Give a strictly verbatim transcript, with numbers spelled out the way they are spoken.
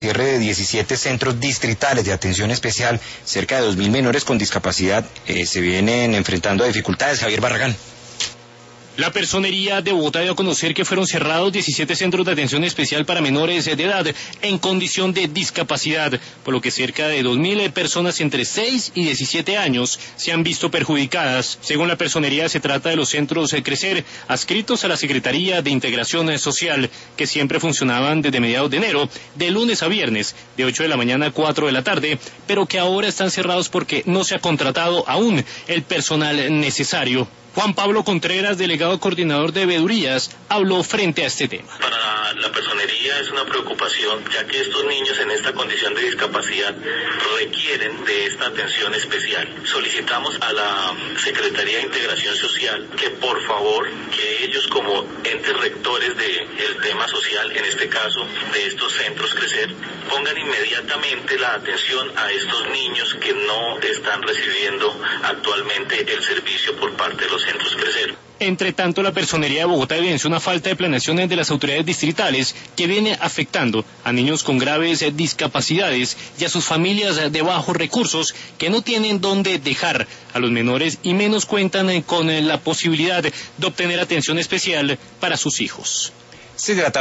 Cierre de diecisiete centros distritales de atención especial, cerca de dos mil menores con discapacidad eh, se vienen enfrentando a dificultades. Javier Barragán. La Personería de Bogotá dio a conocer que fueron cerrados diecisiete centros de atención especial para menores de edad en condición de discapacidad, por lo que cerca de dos mil personas entre seis y diecisiete años se han visto perjudicadas. Según la Personería, se trata de los centros Crecer, adscritos a la Secretaría de Integración Social, que siempre funcionaban desde mediados de enero, de lunes a viernes, de ocho de la mañana a cuatro de la tarde, pero que ahora están cerrados porque no se ha contratado aún el personal necesario. Juan Pablo Contreras, delegado coordinador de veedurías, habló frente a este tema. Para la personería es una preocupación, ya que estos niños en esta condición de discapacidad requieren de esta atención especial. Solicitamos a la Secretaría de Integración Social que por favor, que ellos como entes rectores del tema social, en este caso de estos centros Crecer, pongan inmediatamente la atención a estos niños que no están recibiendo actualmente el servicio por parte de los centros Crecer. Entre tanto, la Personería de Bogotá evidenció una falta de planeación de las autoridades distritales que viene afectando a niños con graves discapacidades y a sus familias de bajos recursos que no tienen dónde dejar a los menores y menos cuentan con la posibilidad de obtener atención especial para sus hijos. Se trata